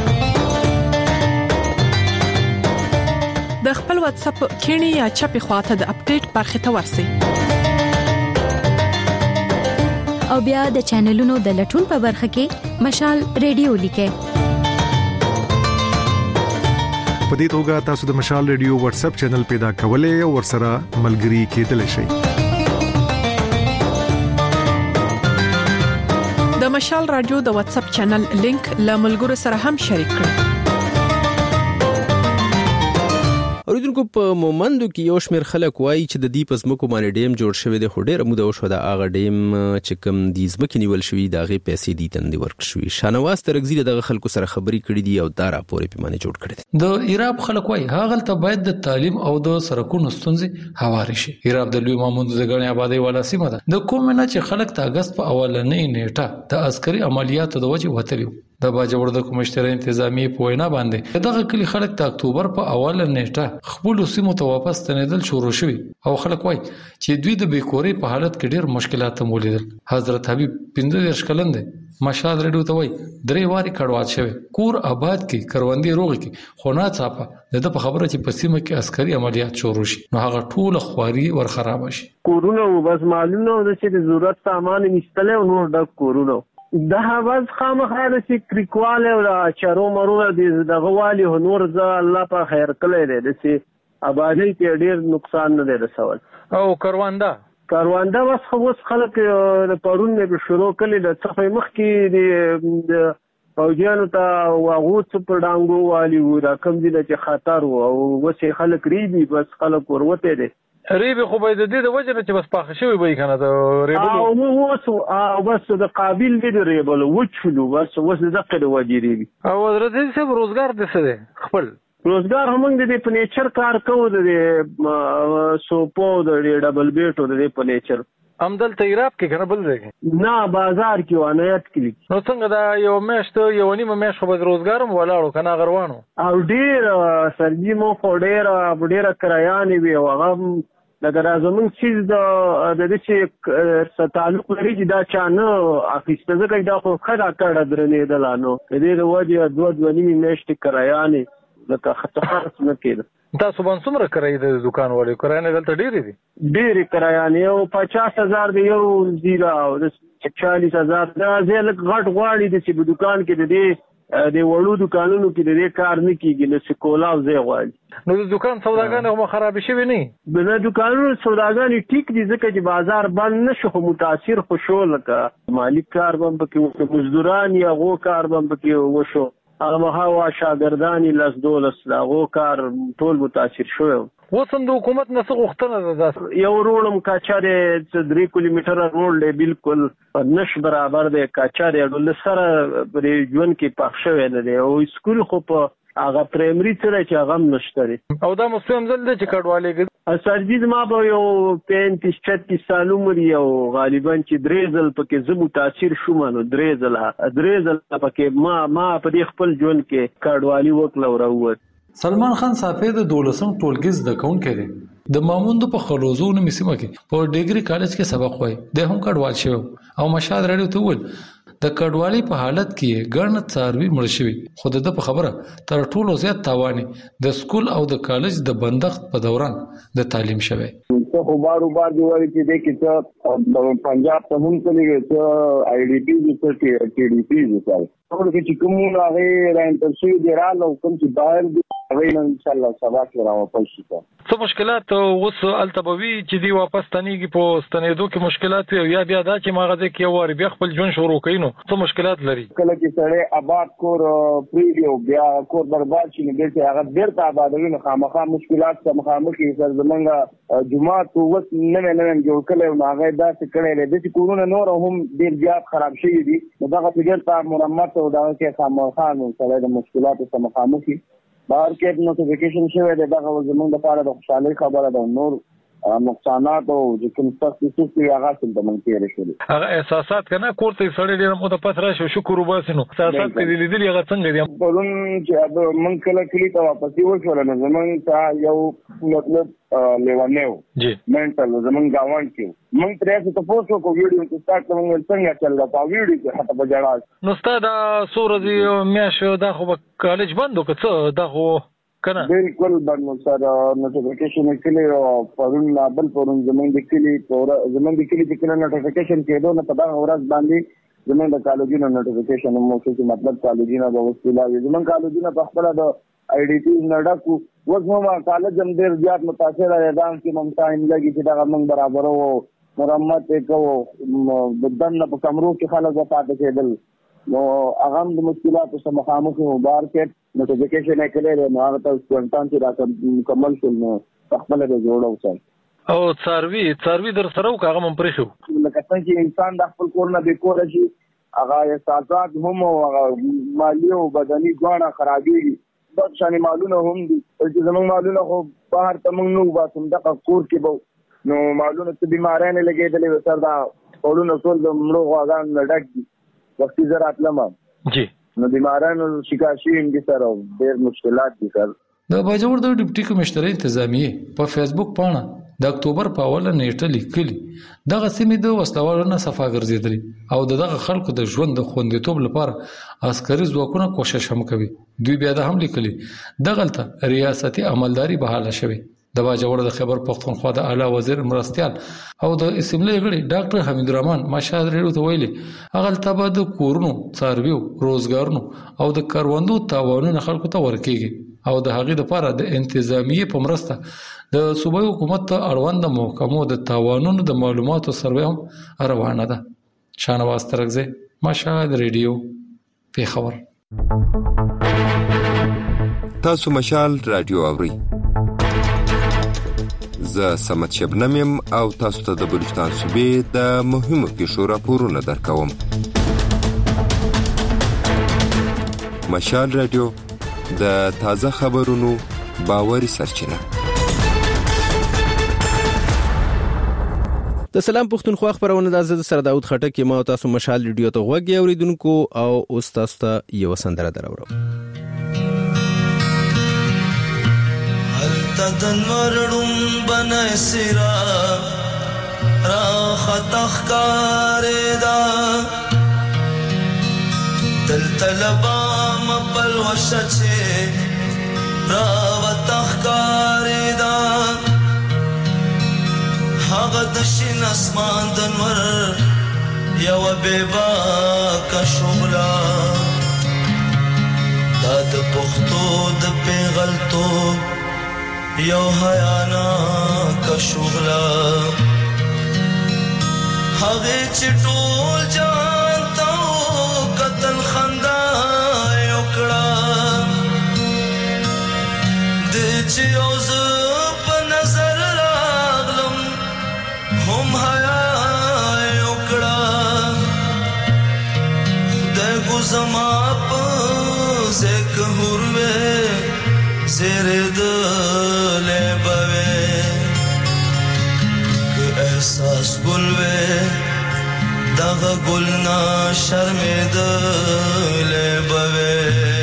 [SPEAKER 4] د خپل واتس اپ کینی یا چپی خواته د اپډیټ برخه ته ورسی
[SPEAKER 5] او بیا د چینلونو د لټون په برخه کې مشال ریډیو لیکه
[SPEAKER 3] په دې توګه تاسو د مشال ریډیو واتس اپ چینل پیدا کولای او ورسره ملګري کېدلی شئ
[SPEAKER 4] د مشال رادیو د واتس اپ چینل لینک له ملګرو سره هم شریک کړئ
[SPEAKER 2] اوریدونکو په مومندو کې یو شمېر خلک وایي چې د دې پزمکو باندې ډیم جوړ شوی دی خو ډېر موده وشو دا هغه ډیم چې کوم د ځمکې نیول شوی دا غي پیسې دي تندې ورکړي شانواز ترغزي دغه خلکو سره خبري کړې دي او دا راپورې پیمانه جوړ کړي دي
[SPEAKER 20] د ایراب خلک وایي هغه ته باید د تعلیم او د سرکونو ستونزې هواري شي ایراب د لوی ماموند د غړي آبادی ولا سیمه ده د کوم نه چې خلک ته اگست په اولنې نیټه د عسکري عملیاتو د وجه وتلیو د باجوړ د کمشتره انتظامی په وینا باندې دغه کلی خلک د اکتوبر په اوله نیټه خپل سیمو ته واپس تنیدل شروع شوي او خلک وایي چې دوی د بیکوري په حالت کې ډیر مشکلات مولیدل حضرت حبیب 15 کلن دی مشال ریډیو ته وایي درې واري کډوات شوی کور آباد کې کروندې روغ کې خونه صافه د په خبره چې په سیمه کې عسکري عملیات شروع شي نو هغه ټول خواري ور خراب شي
[SPEAKER 21] کورونه بس معلومه ده چې د ضرورت سامان نشته نو د کورونه د هواز خامخاله چې کریکواله او چارو مرونه د غوالي هنور ز الله په خیر کړی دی چې آبادی ته ډیر نقصان نه رسول
[SPEAKER 20] او کارواندا
[SPEAKER 21] اوس خلک د پرون نه شروع کړي د صفه مخ کې د فوجیانو ته واغوت په ډانګو والی و دا کم دي چې خطر او وسه خلک ریبي بس خلک ورته دي
[SPEAKER 20] ریبي خو به د دې د وجه چې بس پاخه شوی وي کنه د ریبلو
[SPEAKER 21] او بس د قابل دي ریبلو وچلو بس دغه د وجه ریبي
[SPEAKER 20] او درته څه روزګار دي څه خپل
[SPEAKER 21] روزګار هم د په نیچر کار کوو د سوپو د ډبل بیټو د په نیچر
[SPEAKER 20] امدل تیراب کې کنه بل دی
[SPEAKER 21] نه بازار کې ونایت کې
[SPEAKER 20] نو څنګه دا یو میاشت یو نیمه میاشت خو روزګار هم ولاړو کنه غروانو
[SPEAKER 21] او ډیر سرجی مو ډیر کرایانې وی او هغه لکه زمون چیز د دې چې تعلق لري چې دا چانه اخیسته ځکه دا خو خدا کړه درنې دلانو دې د وجه دوه نیمه میاشت کرایانې لکه خطر نه کېده
[SPEAKER 20] تاسو باندې څومره کرای د دکان وړي کرای دلته ډېری دي
[SPEAKER 21] ډېری کرایانې او 50000 دی یو زیرا او 40000 دا زیلک غټ غواړي د چې په دکان کې د وړو دکانونو کې د کار نه کیږي نو سکولا او زی غواړي
[SPEAKER 20] نو د دکان سوداګان هم خراب شي نه
[SPEAKER 21] د دکانونو سوداګان ټیک دي ځکه چې بازار بند نشو خو متاثر خوشو لکه مالک کار بم پکې مزدوران یا غو کار بم پکې وشو هغه هوا شاګردانی لاس دولس دا غو کار ټول متاثر شو
[SPEAKER 20] وسم د حکومت نه څه غوښتنه ده
[SPEAKER 21] یو روړم کاچاره 3 کیلومتره روړ دی بالکل نش برابر دی کاچاره ډول سره پرې ژوند کې پخښ شوی نه دی او سکول خو په هغه پرایمري سره چې هغه نشته
[SPEAKER 1] او دا مسوم زل د چې کډوالې
[SPEAKER 21] سرجید ما به یو 35-36 سال عمر یو غالبا چې درېزل پکې زه متاثر شوم نو درېزل پکې ما په دې خپل ژوند کې کډوالي وکړه او راووت.
[SPEAKER 20] سلمان خان صافی د 12 ټولګیز د کون کړي د ماموند په خلوزونو مسیمه کې په ډیګري کالج کې سبق وای د هم کډوال شو او مشاهد راډیو ته ول د کډوالي په حالت کې ګڼ څاروي مړ شوی خو د په خبره تر ټولو زیات تاواني د سکول او د کالج د بندښت په دوران د تعلیم شوی.
[SPEAKER 22] څه خو بار دی وایي چې د کیسه پنجاب ته هم کلیږي چې آی ډی پی چې ټي ډی پی چې ټول کې کوم راغی رانترشي دی را لو کوم چې بهر دی غوښنه ان شاء الله سبا کې راوپل شي.
[SPEAKER 1] څه مشکلات اوس التبوي چې دی واپس تنيږي په ستنېدو کې مشکلات وي یا بیا دا چې ماغه کې واره بیا خپل ژوند شروع کینو څه مشکلات لري.
[SPEAKER 22] کله چې سړی آباد کور پریډیو بیا کور برباد شي نو دلته هغه بیرته آبادوي نو خامخا مشکلات سره مخامخ کیږي. سر زمونږه جمعه تو وس نه جوړ کړي او هغه دا څه کړي د کورونه نور هم ډیر زیات خراب شي دي نو دا بیرته مرمت او دا کې خامخا نو سره د مشکلات سره مخامخ دي. بهر کې نوټیفیکیشن شوی دی دا زمونږ لپاره د خوشحالۍ خبره ده. نور نقصانات او چې کوم څه چې هغه څه د منځ شول
[SPEAKER 1] هغه احساسات کنه کوړته سړی ډیر مو د پات راشي شکر وباسنو احساسات کې لیدل هغه څنګه دي
[SPEAKER 22] پرون چې من کله کلی ته واپس وشول نو زمونږ ته یو مطلب لیوانیو
[SPEAKER 1] جی
[SPEAKER 22] منټل زمونږ گاوان کې مونږ ترې څه پوسټ کو ویډیو کې سٹارټ کوم څنګه چل دا ویډیو کې حتی بجړا
[SPEAKER 1] نو ستاسو د سورزي میاشو دا خو کالج بندو کڅ دا خو کنه
[SPEAKER 22] بالکل باندې سره نوټیفیکیشن کلی پرون بل پرون زمونږ د کلی چې کله نوټیفیکیشن کېدو نه په دا ورځ باندې زمونږ د کالجونو نوټیفیکیشن مو چې مطلب کالجونه به وسیله وي زمونږ کالجونه په خپل د آی ډی پی نډکو وځمو کالج هم ډیر زیات متاثر راځم چې مونږ ټایم لګي چې دا موږ برابر وو مرمت وکړو د دنه په کمرو کې خلک پاتې کېدل نو هغه د مشکلاتو سره مخامخ وو. بار کې نوټیفیکیشن کړي نو هغه ته سپونټان چې راځي مکمل شول نو خپل به جوړو څه
[SPEAKER 1] او څاروي در سره هغه هم پرې شو
[SPEAKER 22] لکه څنګه چې انسان د خپل کور نه به کور شي هغه احساسات هم او مالی او بدني ځوانه خرابېږي د شانې مالونه هم دي چې زموږ مالونه خو بهر ته موږ نو باسم د کور کې به نو مالونه ته بیمارانه لګېدلې سر دا ټولونه ټول د مړو غواګان لډک دي وختي زراعت لمه
[SPEAKER 1] جی
[SPEAKER 22] نو بیمارانو شکایشي هم دي سره ډېر مشکلات دي سر.
[SPEAKER 20] د باجوړ د ډیپټي کمشنر انتظامیه په فیسبوک پاڼه د اکتوبر په اوله نیټه لیکلي دغه سیمې د وسلوالو نه صفا ګرځېدلي او دغه خلکو د ژوند د خوندیتوب لپاره عسکري ځواکونه کوشش هم کوي. دوی بیا د هم لیکلي دغلته ریاستي عملداري بحاله شوی. د باجوړ د خیبر پختونخوا د اعلی وزیر مرستيال او د اسمبلی غړي ډاکټر حمید الرحمن مشاهد ریډیو ته ویلي هغه تبه د کورونو څارویو روزګارونو او د کاروندو تاوانونو خلکو ته ورکیږي او د هغې لپاره د انتظامیه په مرسته د صوبایي حکومت ته اړوند محکمو د تاوانونو د معلوماتو سروې هم روانه ده. شانواز ترغزه مشاهد ریډیو پیښور.
[SPEAKER 7] تاسو مشال رادیو اورئ زه سمت شبنم یم او تاسو ته د بلوچستان صوبې د مهمو پیښو راپورونه درکوم. مشال رادیو د تازه خبرونو باوري سرچینه.
[SPEAKER 2] د سلام پښتونخوا خبرونه د زړه سره داود خټک ما او تاسو مشال رادیو ته غوږی اوریدونکو او اوس تاسو ته یو سندره درورو.
[SPEAKER 6] تدن ورړم بنای سرا را خطخ کاردا تل طلبا مبل وشچه را وتخ کاردا هغه د شین اسمان دنور یو بیبا کا شغلا دا د پختو د پیغلتو یو حیانا کا شغلا هغه چټول جانتاو قتل خندا یو کړه د چې اوس په نظر راغلم هم حیا یو کړه د ګزما په زکه هروه زیردلې بوي که احساس ګل وې دغه ګل نه شرمېدلې بوي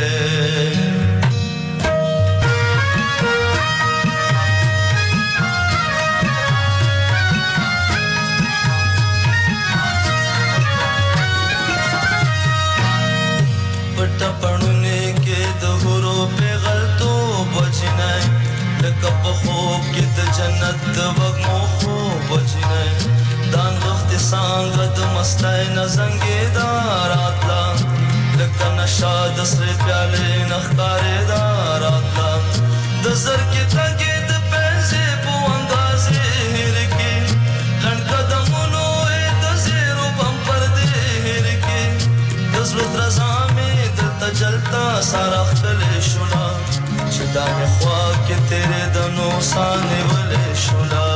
[SPEAKER 6] پټپړونه کې د هورو په غلطو بچنای لکه په خوب کې د جنت د وګمو خوب بچنای دان وخت څنګه د مستای نه زنګې داراتلا لکه نشه د سر پیاله نخکارې داراتلا د زر کې تګې د پنځه په اندازې هر کې لړ قدمونو د زیرو بم پر دې هر کې د زړه درزامې جلتا سارا خلې شولا چې دا مې خوا کې تیرې د نو سانې ولې شولا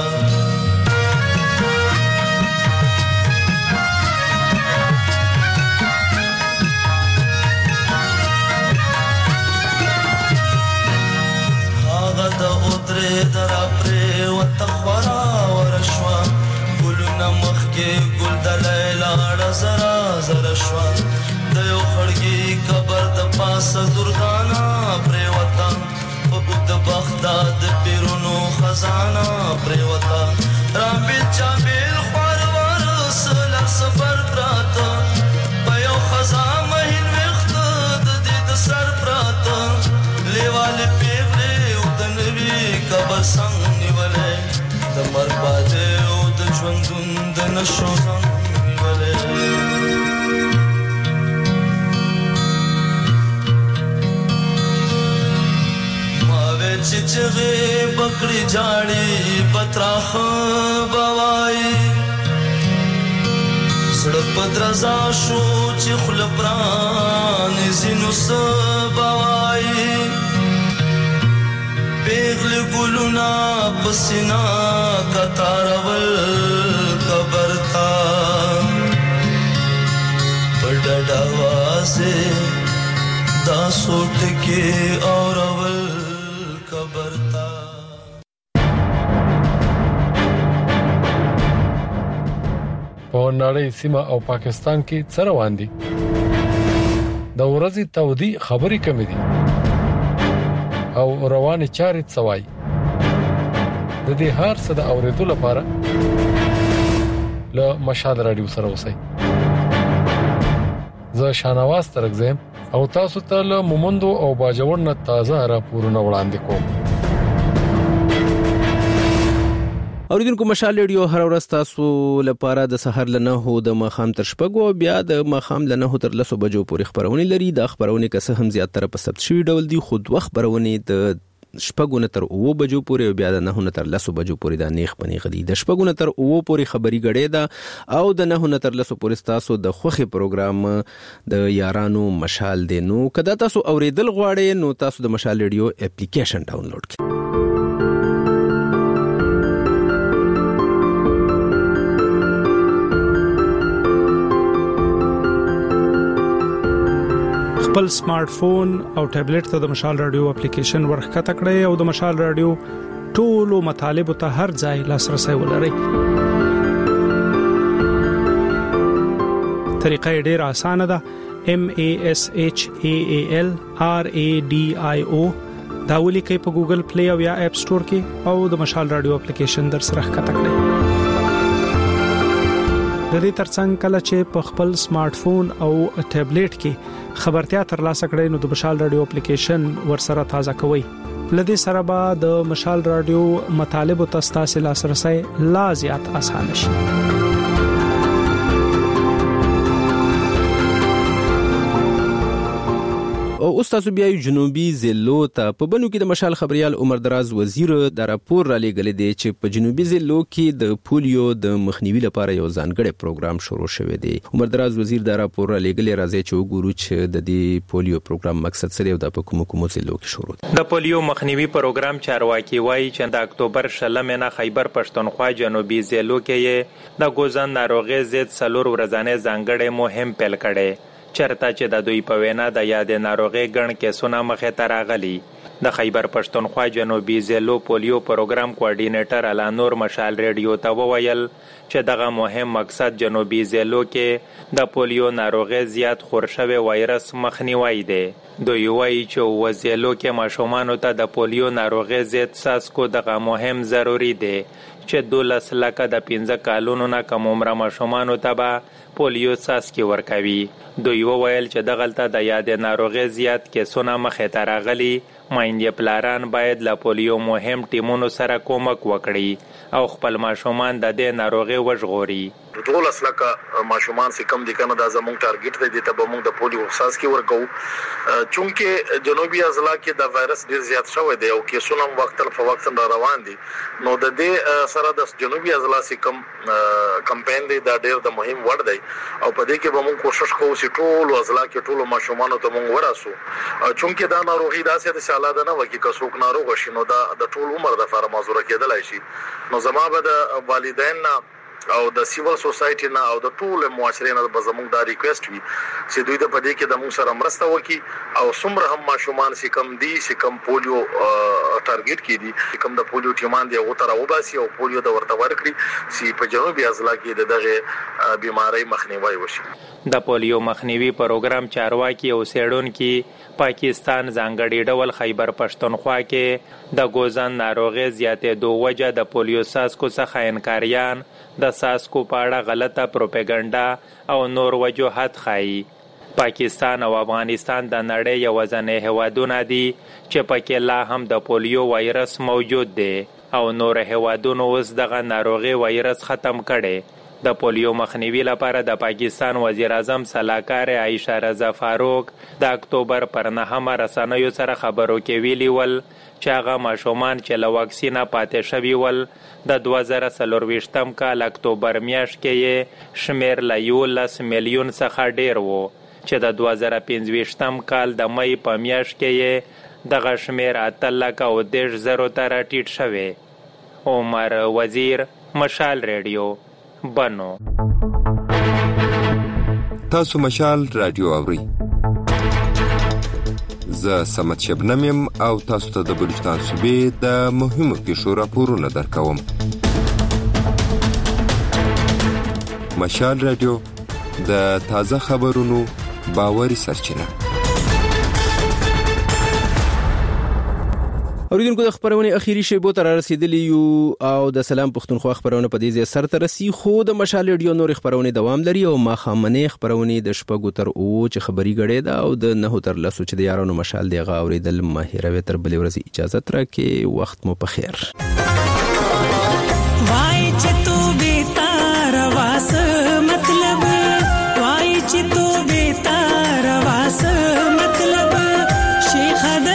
[SPEAKER 6] هغه د اوترې درا پرې وتخورا ورشوا ګلونه مخ کې ګل د لیلا زرا زرا شوا د یو خړګي قبر د پاسه درګانا پریوتا په د بغداد پیرونو خزانه پریوتا رابل چابل خوار سل سفر پراته په یو خزانه هین وخت د دې د سر پراته لیواله پیغله او د نوی قبر څنګه نیولې د مرباد او د ژوندون د نشو څنګه نیولې چچغه بکړی جاړي پتراخ بوای سړک پدرزا شو چې خل پران زینو سبوای پیغل ګلونا پسینا کتارول قبرتا پډډا واسه دا سوټ کې اورول خبرتا
[SPEAKER 8] په نړۍ سیمه او پاکستان کې څه روان دي د ورځې تودي خبري کمې دي او روانه چارې څوای د دې هر څه د اوریدو لپاره له مشال رادیو سره اوسئ زه شانواز ترګزم او تاسو ته له مومندو او باجوړ نه تازه راپورونه وړاندې کوم
[SPEAKER 2] اوریدونکو مشال ریډیو هر ورځ تاسو لپاره د سحر لنه هو د مخام تر شپږو بیا د مخام لنه هو تر 10 بجو پورې خبرونه لري د خبرونه کسه هم زیاتره په ثبت شوی ډول دي خود وخت خبرونه د شپږونه تر 9 بجو پورې او بیا د 9 تر 10 بجو پورې د نیخ پنی غدي د شپږونه تر 9 پورې خبري غړې ده او د 9 تر 10 پورې تاسو د خوخي پروګرام د یارانو مشال دی نو کدا تاسو اوریدل غواړئ نو تاسو د مشال ریډیو اپلیکیشن ډاونلوډ کړئ
[SPEAKER 10] خپل سمارټ فون او ټابلیټ ته د مشال رادیو اپلیکیشن ورخکته کړئ او د مشال رادیو ټولو مطالب ته هر ځای لاسرسي ولرئ. طریقه ډېره اسانه ده. MASHAALRADIO دا ولیکئ په ګوګل پلی او یا اپ سٹور کې او د مشال رادیو اپلیکیشن در سره ښکته کړئ. د دې ترڅنګ کله چې په خپل سمارټ فون او ټابلیټ کې خبرتیا ترلاسه کړئ نو د مشال رادیو اپلیکیشن ورسره تازه کوئ. لدې سره به د مشال رادیو مطالب او تاسو لاسرسي لا زیات اسانه شي.
[SPEAKER 2] او استاد بیا جنوبي زلو ته په بنو کې د مشال خبريال عمر دراز وزیر د راپور را لګل دی چې په جنوبي زلو کې د پولیو د مخنیوي لپاره یو ځانګړی پروګرام شروع شوی دی. عمر دراز وزیر د راپور را لګل راځي چې وګورو چې د دې پولیو پروګرام مقصد څه دی او د کوم زلو کې شروع دی.
[SPEAKER 9] د پولیو مخنیوي پروګرام چارواکي وایي چې د اکتوبر 16 نه خیبر پښتونخوا جنوبي زلو کې د ګوزن ناروغي ضد 4 ورځې ځانګړی مهم پیل کړي چرته چې د دوی په وینا د یاد ناروغي ګڼ کیسونه مخه ته راغلي. د خیبر پښتونخوا جنوبي ضلعو پولیو پروګرام کوارډینیټر الانور مشال ریډیو ته وویل چې دغه مهم مقصد جنوبي ضلعو کې د پولیو ناروغي زیات خور شوی وایرس مخنیوي دی. دوی وایي چې وضعیلو کې ماشومانو ته د پولیو ناروغي ضد څاڅکو دغه مهم ضروری دی چې 12 لکه د 15 کالونو نه کم عمره ماشومانو ته به پولیو څاڅکي ورکوي. دوی وویل چې دغلته د یاد ناروغي زیات کیسونه مخې ته راغلي. مایندې پلاران باید له پولیو مهم ټیمونو سره کومک وکړي او خپل ماشومان د دې ناروغي وژغوري.
[SPEAKER 12] 12 لکه ماشومان چې کم دي کنه دا زموږ ټارګټ دی ته به موږ د پولیو څاڅکي ورکو چونکه جنوبي اضلاع کې د وایرس ډیر زیات شوی دی او کیسونه وختل په وخت روان دي. نو د دې سره د جنوبي اضلاع چې کم کمپاین دی دا ډیر د مهم وړ دی او په دې کې به موږ کوشش کوو چې ټول اضلاع کې ټول ماشومان ته موږ ورسو چونکه دا ناروغي داسې د حالات نه وکي که څوک ناروغ شي نو دا د ټول عمر د لپاره معذور کېدلای شي. نو زما به د والدین او د سیول سوسایټي نه او د ټول معاشرې نه به زموږ دا ریکوست وي چې دوی د پدې کې د موږ سره مرسته وکړي او څومره هم ماشومان چې کم دي چې کم پولیو ټارګټ کړي چې کم د پولیو ټیمان دی هغه تر وباسي او پولیو د ورته ورکړي چې په جنوبي اضلاع کې دغه بیماری مخنیوي وشي.
[SPEAKER 9] د پولیو مخنیوي پروګرام چارواکي او سیډونکو پاکستان ځانګړي ډول خیبر پښتونخوا کې د ګوزن ناروغي زیاتېدو وجه د پولیو څاڅکو څخه انکاریان د څاڅکو په اړه غلطه پروپاګاندا او نور وجوهات ښيي. پاکستان او افغانستان د نړۍ یوازینۍ هیوادونه دي چې پکې لا هم د پولیو وایرس موجود دی او نور هیوادونو اوس دغه ناروغي وایرس ختم کړي. د پولیو مخنیوي لپاره د پاکستان وزیر اعظم سلاکار عائشه رضا فاروق د اکتوبر پر 9 رسنیو سره خبرو کې ویلي ول چې هغه ماشومان چې له واکسینه پاتې شوي ول د 2024 کال اکتوبر میاشت کې شمیر له 11 میلیون څخه ډیر وو چې د 2025 کال د مې په میاشت کې دغه شمیر 8,10,000 ته راټیټ شوی. عمر وزیر، مشال ریډیو، بنو.
[SPEAKER 7] تاسو مشال رادیو اورئ. زه سمت شبنم یم او تاسو ته د بلوچستان صوبې د مهمو کیسو راپورونه درکوم. مشال رادیو د تازه خبرونو باوري سرچینه.
[SPEAKER 2] اوریدونکو د خبرونه اخیری شیبو تر رسیدلی یو او د سلام پښتونخوا خبرونه په دې ځای سر ته رسی خو د مشال ریډیو نور خبرونه دوام لري او ما خامنه خبرونه د شپږو تر او چې خبري غړې ده او د 9 تر 10 چې د یارانو مشال دی غا اوریدل ماهره تر بلې ورځې اجازه تر کې وخت مو په خیر.
[SPEAKER 6] وای چې تو به تار واس مطلب وای چې تو به تار واس مطلب شیخ د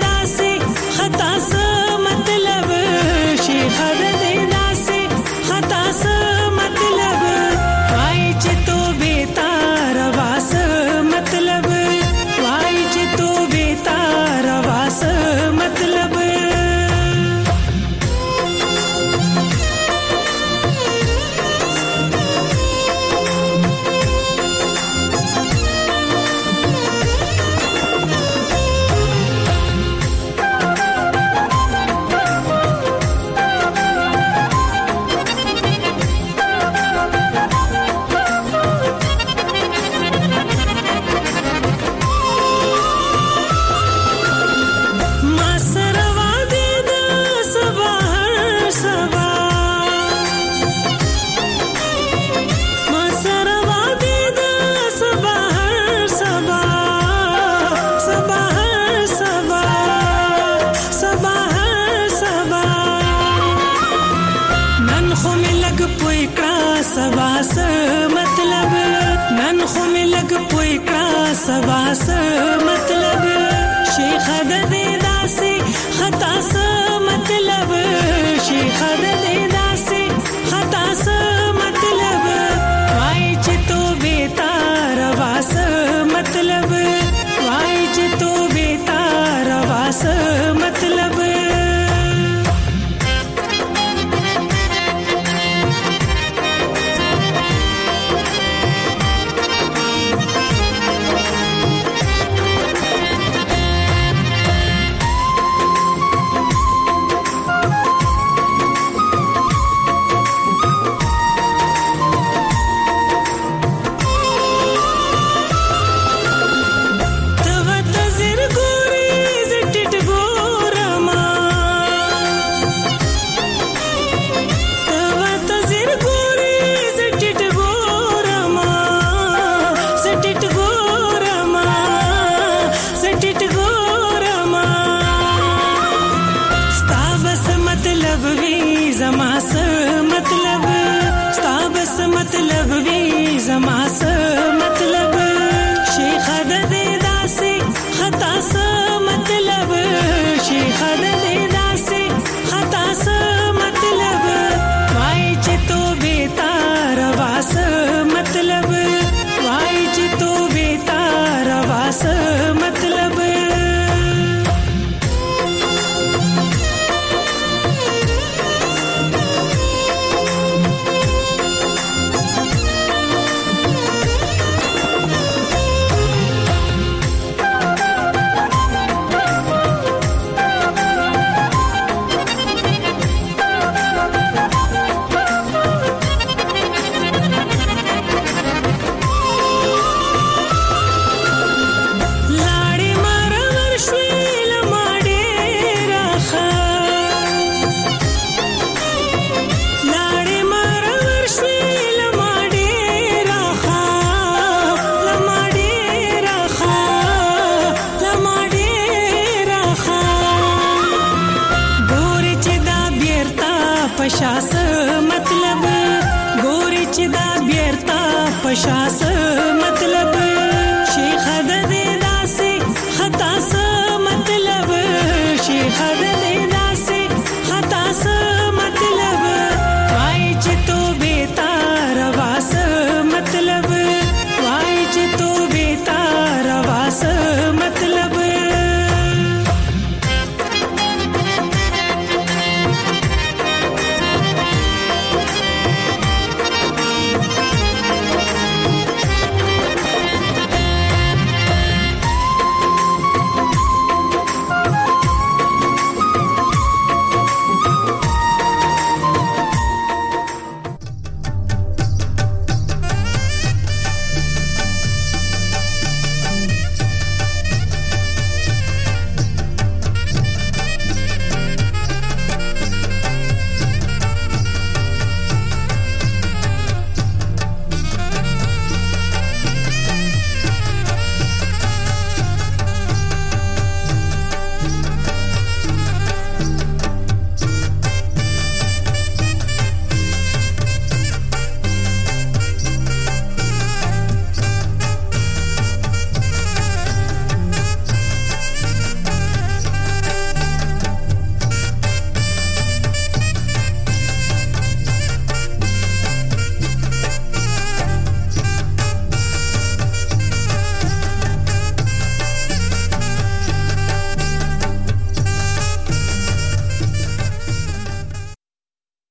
[SPEAKER 6] سباس مطلب شیخ د دې داسې خطا س مطلب شیخ د دې داسې خطا س مطلب وای چې تو به تار واس مطلب وای چې تو به تار واس مطلب
[SPEAKER 11] زما څه مطلب ستا بس مطلب وی زما څه مطلب شیخ د دې داسې خطا څه مطلب شیخ د دې داسې خطا څه مطلب وای چې تو بیتار واس مطلب وای چې تو بیتار واس مطلب پشاس مطلب ګوري چې دا بیرتا پشاس مطلب